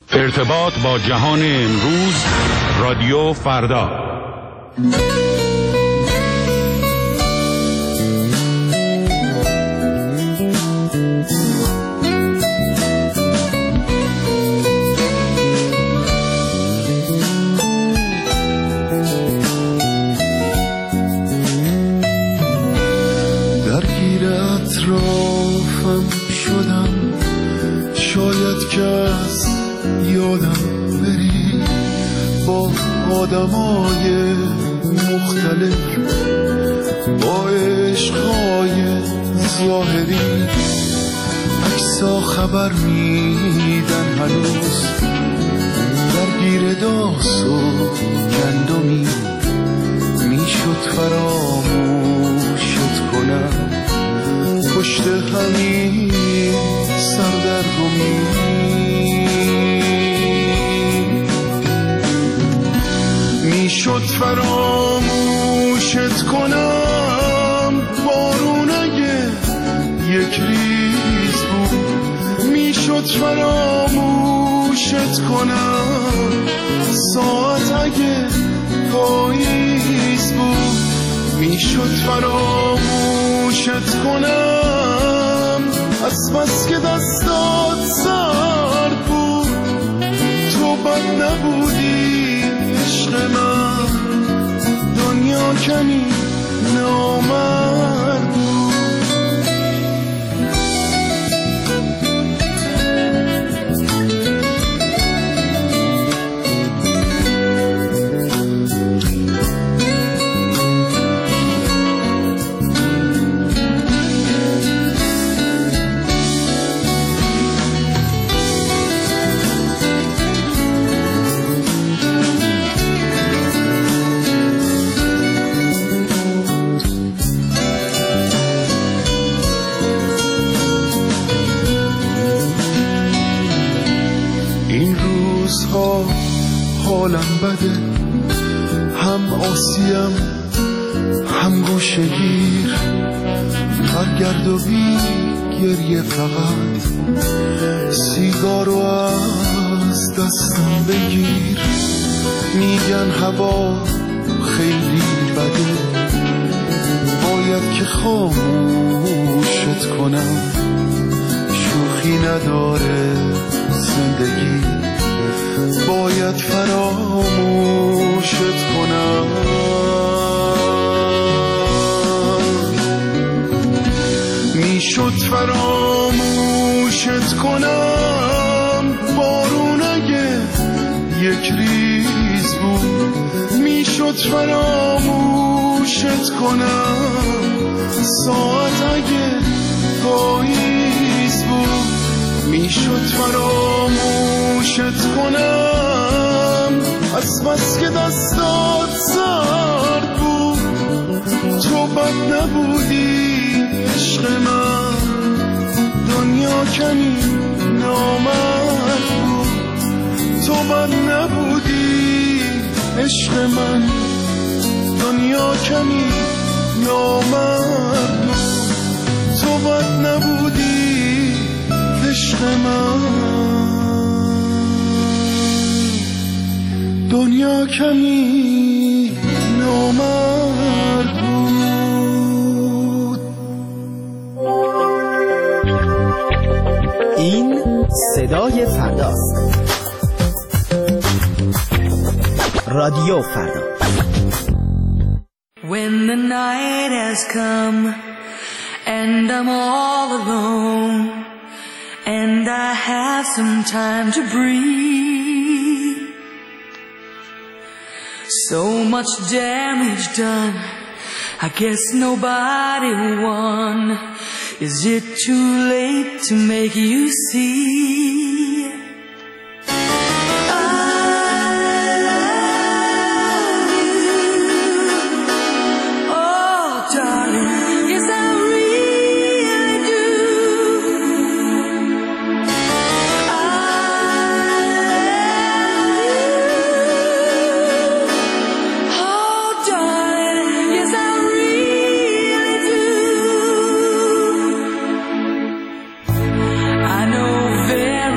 ارتباط با جهان امروز، رادیو فردا. درگیر اطرافم شدم، شاید که از یادم بری، با آدمای مختلف، با عشقای ظاهری، عکسا خبر میدن هنوز، درگیر داس و گندمی، میشد فراموشت کنم، پشت همین سردرگمی. میشد فراموشت کنم، بارون اگه یک ریز بود، میشد فراموشت کنم، ساعت اگه پاییز بود، میشد فراموشت کنم، از بس که دستات سرد بود، تو بد نبودی عشق من، دنیا کمی نامرد بود. حالم بده، هم آسیم هم گوشگیر، برگرد و بی گریه، فقط سیگارو از دستم بگیر. میگن هوا خیلی بده، باید که خاموشت کنم، شوخی نداره زندگی، باید فراموشت کنم. میشد فراموشت کنم، بارون اگه یک ریز بود، میشد فراموشت کنم، ساعت اگه پاییز بود، میشد فراموشت کنم، از بس که دستات سرد بود، تو بد نبودی عشق من، دنیا کمی نامرد بود، تو بد نبودی عشق من، دنیا کمی نامرد بود، تو بد نبودی عشق من، دنیا کمی نامرد بود. این صدای فرداست. رادیو فردا. When the night has come and I'm all alone and I have some time to breathe, so much damage done, I guess nobody won. Is it too late to make you see? I know very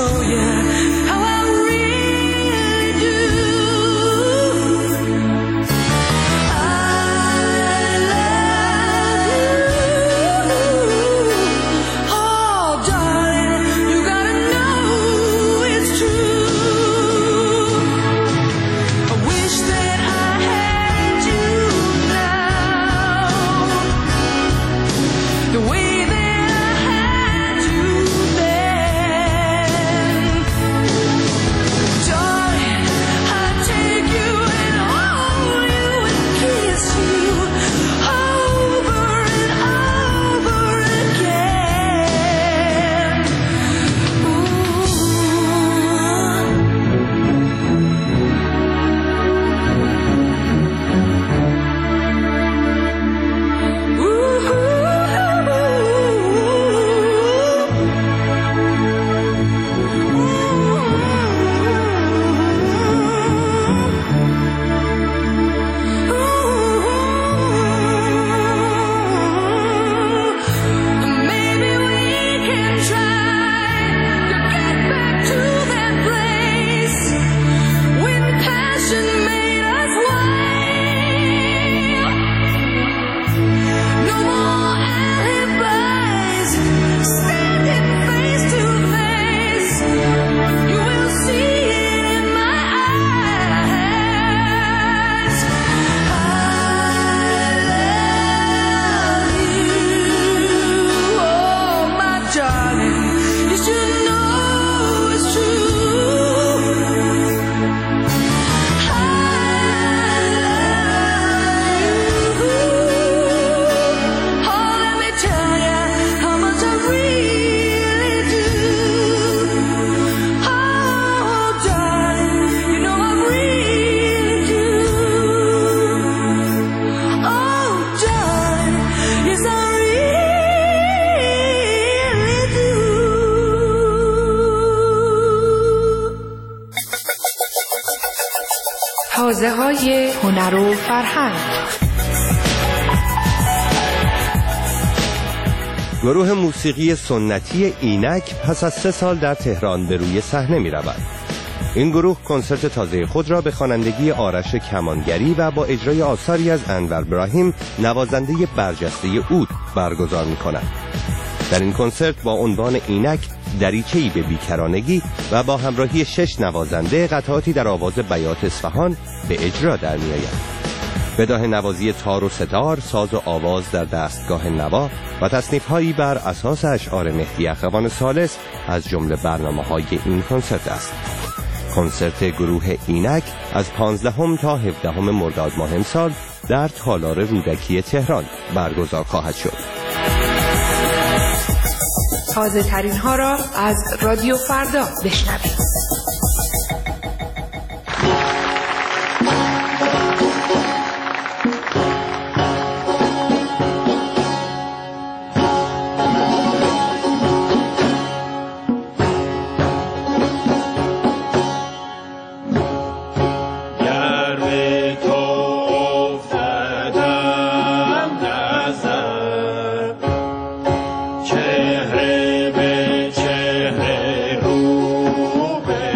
show you how I really do. I love you. Oh, darling, you gotta know it's true. I wish that I had you now, the way that I had you then. Darling, I'd take you and hold you and kiss you over and over again. Maybe we can try to get back to that place when passion made us wild. No more alibis, standing face to face. You will see it in my eyes. I love you, oh my darling. You should know it's true. I love you. Oh, let me tell you how much I really do. Oh, darling, you know I really do. Oh, darling, yes I really do. حوزه‌های هنر و فرهنگ. گروه موسیقی سنتی اینک پس از 3 سال در تهران به روی صحنه می رود. این گروه کنسرت تازه خود را به خوانندگی آرش کمانگری و با اجرای آثاری از انور براهیم نوازنده برجسته عود برگزار می کند. در این کنسرت با عنوان اینک دریچه‌ای به بیکرانگی و با همراهی 6 نوازنده قطعاتی در آواز بیات اصفهان به اجرا در می آید. بداهه نوازی تار و ستار، ساز و آواز در دستگاه نوا و تصنیف‌هایی بر اساس اشعار مهدی اخوان ثالث از جمله برنامه‌های این کنسرت است. کنسرت گروه اینک از 15 تا 17 مرداد ماه امسال در تالار رودکی تهران برگزار خواهد شد. تازه ترین ها را از رادیو فردا بشنوید. چهره به چهره رو به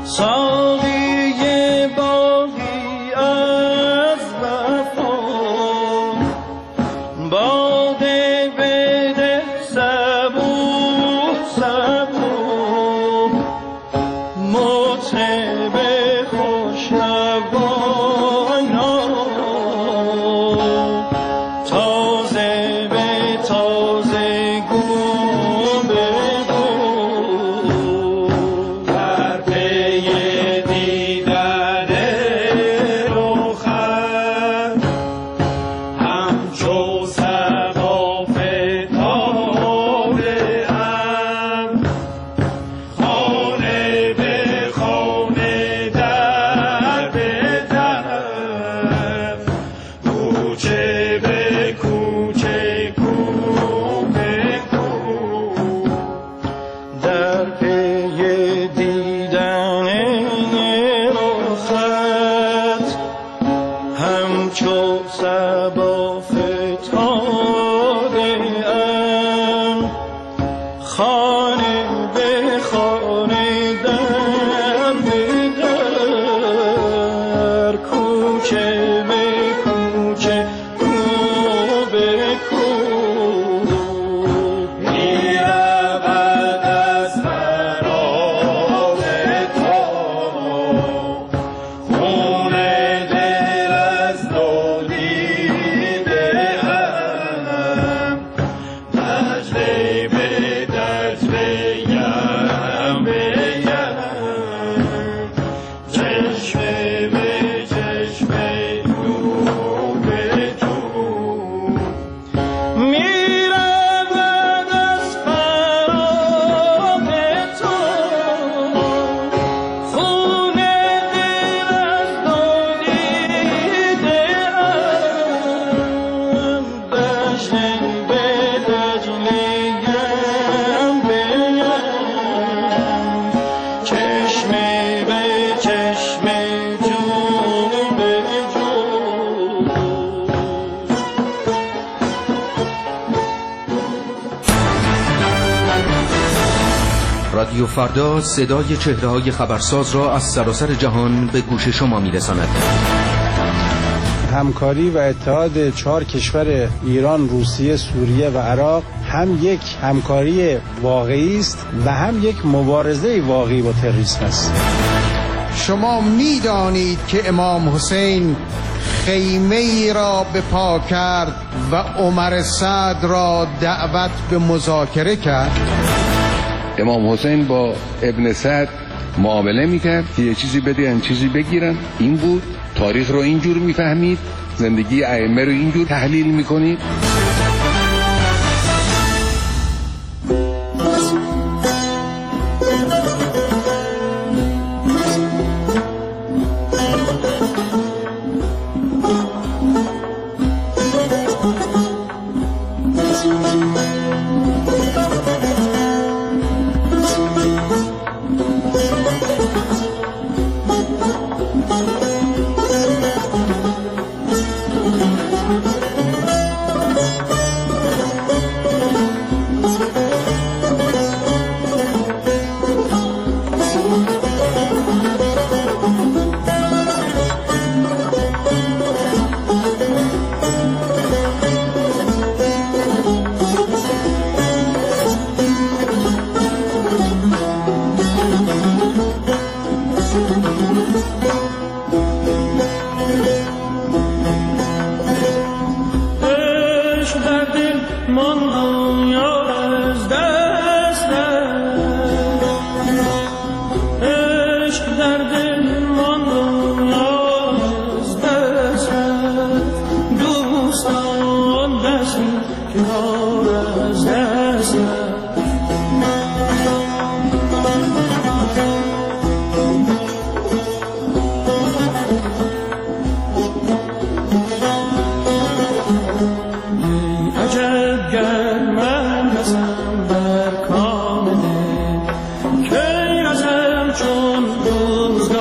رادیو فردا صدای چهره‌های خبرساز را از سراسر جهان به گوش شما می‌رساند. همکاری و اتحاد 4 کشور ایران، روسیه، سوریه و عراق هم یک همکاری واقعی است و هم یک مبارزه واقعی با تروریسم است. شما می‌دانید که امام حسین خیمه ای را به پا کرد و عمر سعد را دعوت به مذاکره کرد. امام حسین با ابن سعد معامله میکرد که یه چیزی بدهن چیزی بگیرن. این بود. تاریخ رو اینجور میفهمید، زندگی ائمه رو اینجور تحلیل میکنید. چون روزگار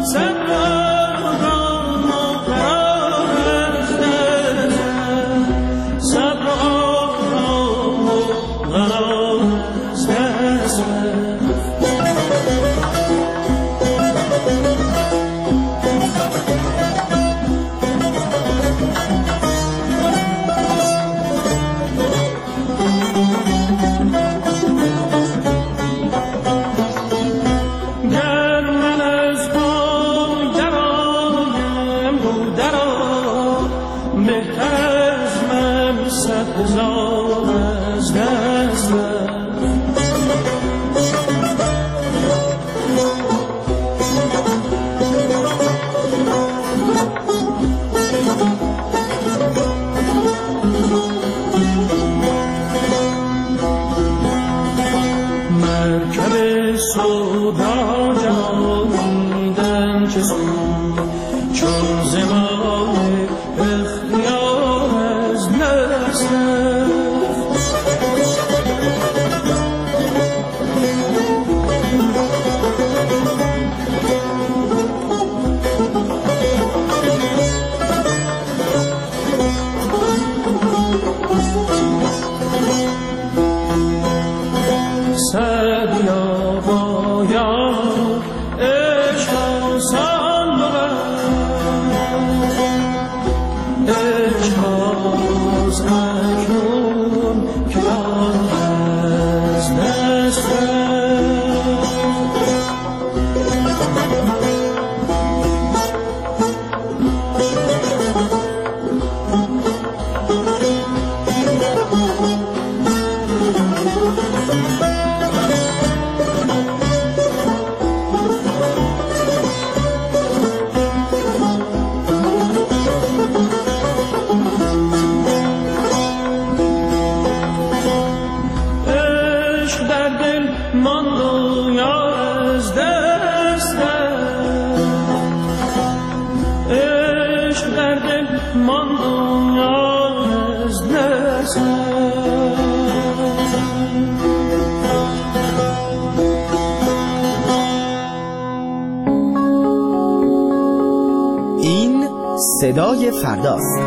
این صدای فرداست.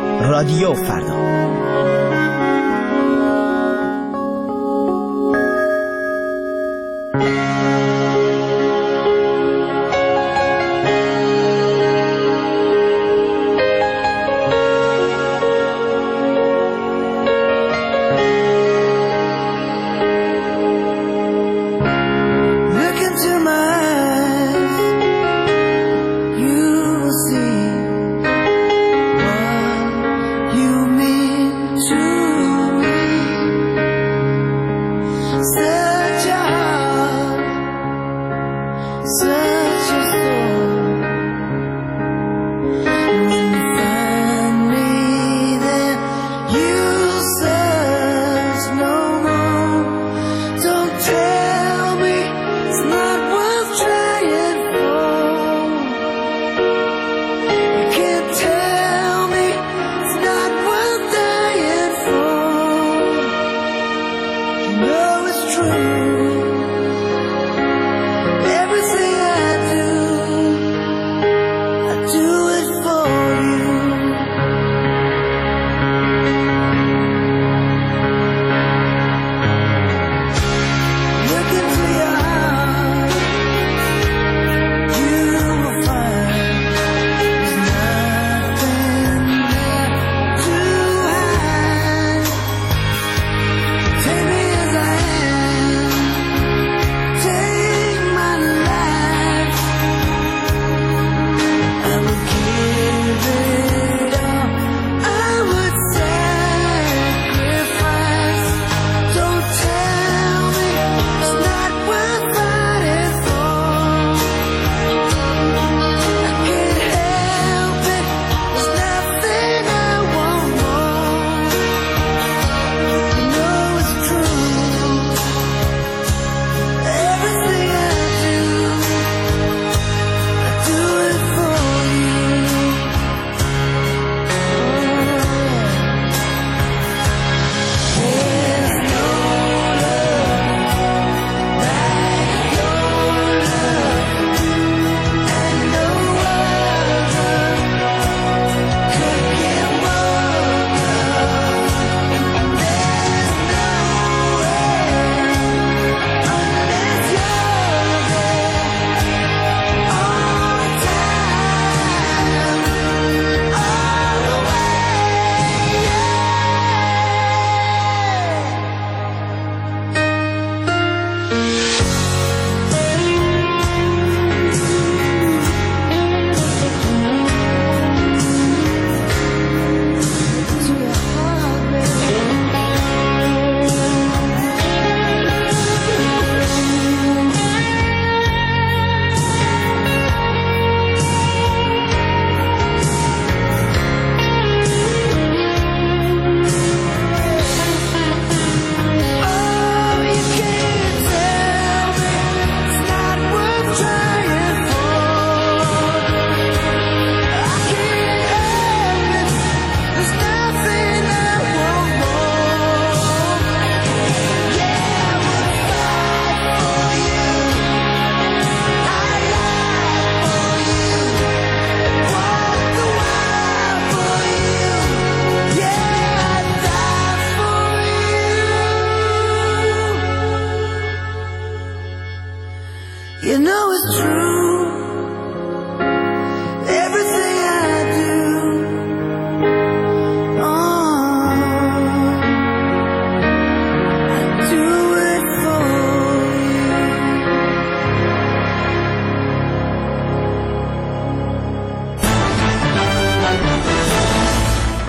رادیو فردا. You mean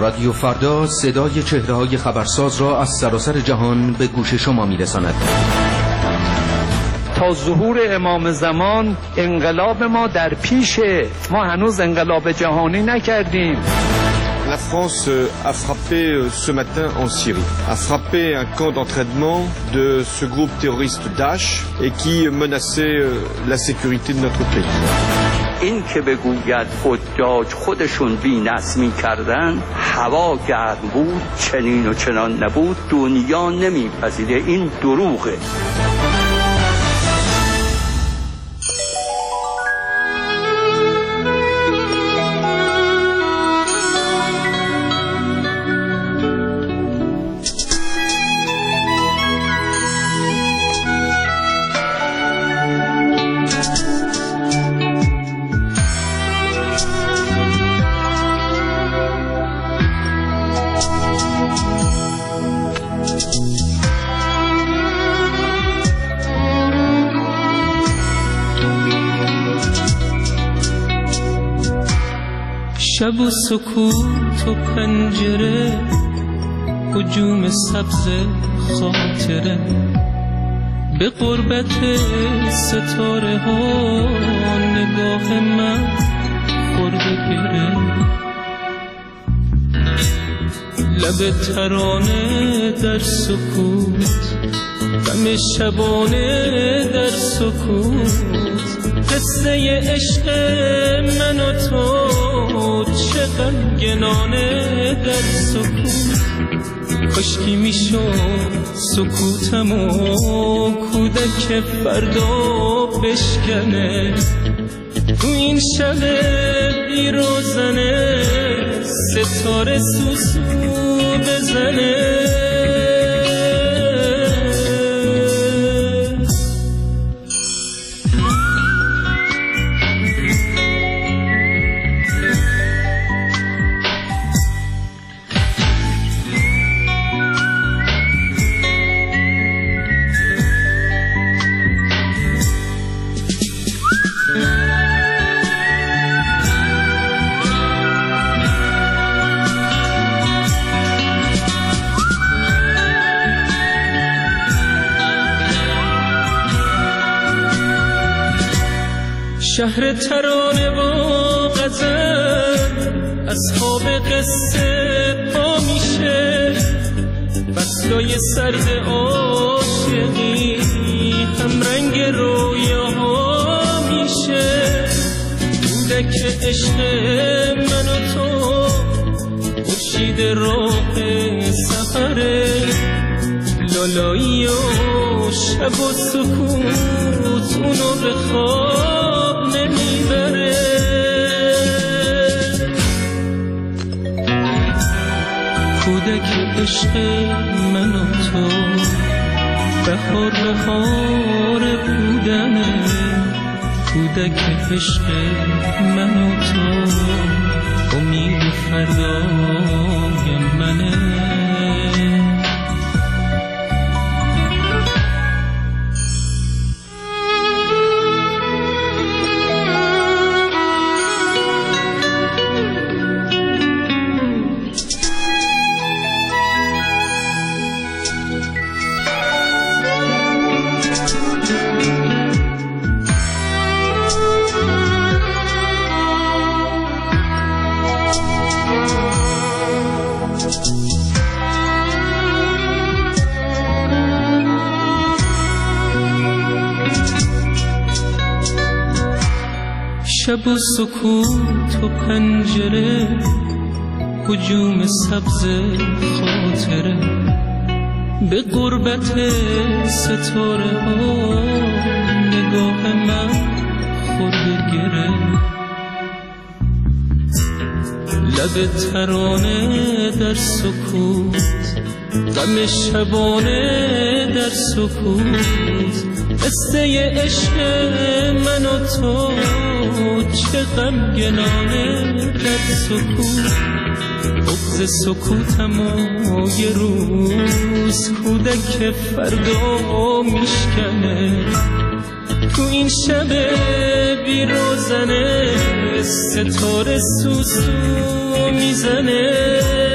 رادیو فردا صدای چهره‌های خبرساز را از سراسر جهان به گوش شما می‌رساند. تا ظهور امام زمان انقلاب ما در پیشه، ما هنوز انقلاب جهانی نکردیم. La France a frappé ce matin en Syrie, a frappé un camp d'entraînement de ce groupe terroriste Daesh et qui menaçait la sécurité de notre pays. این که بگوید حجاج خودشون بی‌نصب می‌کردن، هوا گرم بود، چنین و چنان نبود، دنیا نمی‌پذیره، این دروغه. شب و سکوت و پنجره، هجوم سبز خاطره، به قربت ستاره ها نگاه من خورده گره. لب ترانه در سکوت، غم شبانه در سکوت، قصه عشق من و تو چه غمگنانه در سکوت. کاشکی میشد سکوتمو کودک فردا بشکنه، تو این شب بی روزنه ستاره سوسو بزنه. شهر ترانه و غزل اصحاب قصه پا میشه، بستای سرد عاشقی هم رنگ رویاها میشه. کودک عشق من و تو خورشید راه سحره، لالایی و شب و سکوت اونو به خواب نمیبره. کودک عشق من و تو بهار بودنه، کودک عشق من و تو امید فردای منه. شب و سکوت و پنجره، هجوم سبز خاطره، به قربت ستاره ها نگاه من خورده گره. لب ترانه در سکوت، غم شبانه در سکوت، قصه عشق من و تو چه غمگنانه در سکوت. بغض سکوتمو یه روز کودک فردا میشکنه، تو این شب بی روزنه ستاره سوسو میزنه.